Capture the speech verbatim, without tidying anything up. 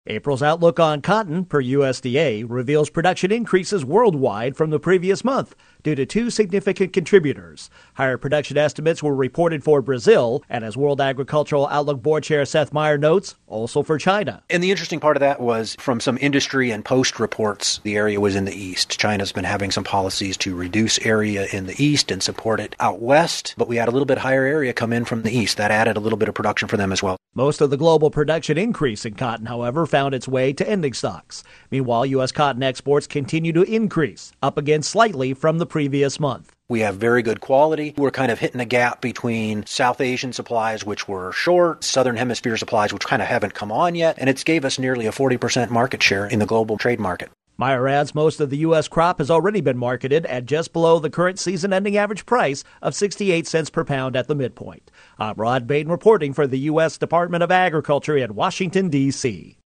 April's outlook on cotton, per U S D A, reveals production increases worldwide from the previous month due to two significant contributors. Higher production estimates were reported for Brazil, and as World Agricultural Outlook Board Chair Seth Meyer notes, also for China. And the interesting part of that was from some industry and post reports, the area was in the east. China's been having some policies to reduce area in the east and support it out west, but we had a little bit higher area come in from the east. That added a little bit of production for them as well. Most of the global production increase in cotton, however, found its way to ending stocks. Meanwhile, U S cotton exports continue to increase, up again slightly from the previous month. We have very good quality. We're kind of hitting a gap between South Asian supplies, which were short, Southern Hemisphere supplies, which kind of haven't come on yet, and it's gave us nearly a forty percent market share in the global trade market. Meyer adds most of the U S crop has already been marketed at just below the current season-ending average price of sixty-eight cents per pound at the midpoint. I'm Rod Bain reporting for the U S Department of Agriculture in Washington, D C